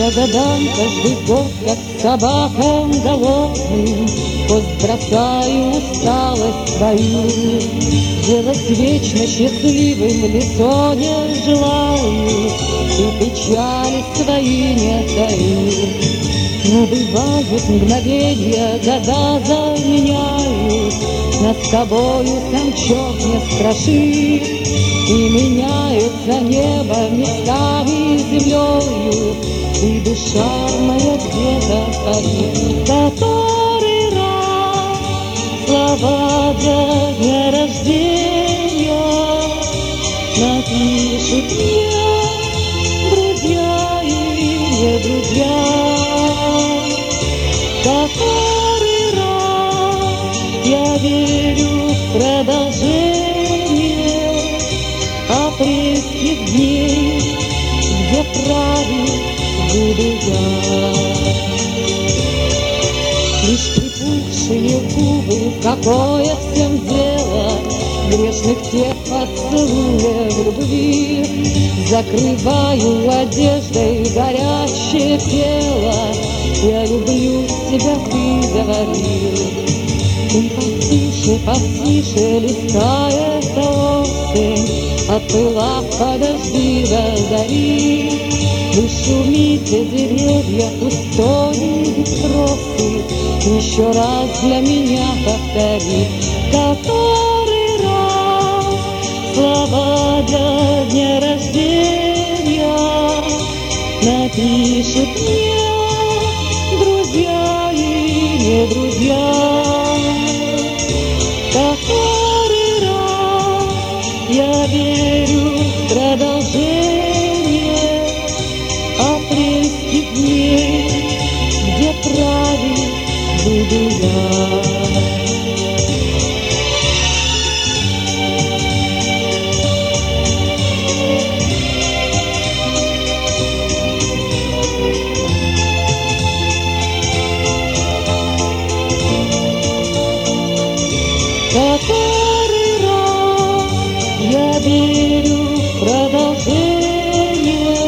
по годам каждый год, как собакам голодным, кость бросаю усталость свою. Делать вечно счастливым лицо не желаю, и печали свои не таю. Но бывают мгновенья, года заменяют, над тобою сам черт не страшит. И меняется небо местами землею, и душа моя где-то парит. Который раз слова для дня рождения напишут мне друзья и не друзья. Который раз я верю в продолжение апрельских дней, где править буду я. Лишь припухшие губы, какое всем дело, грешных тех поцелуев любви. Закрываю одеждой горящее тело, я люблю тебя, ты говорил. И потише, потише листает осень, отпыла подожди до зари. Вы шумите деревья пустые без росы, еще раз для меня повтори. Который раз слова для дня рождения напишут мне друзья и не друзья. Который раз я верю в продолжение апрельских дней, где править буду я. Который раз я верю в продолжение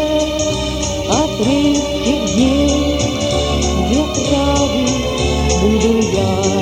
апрельских дней, где править буду я.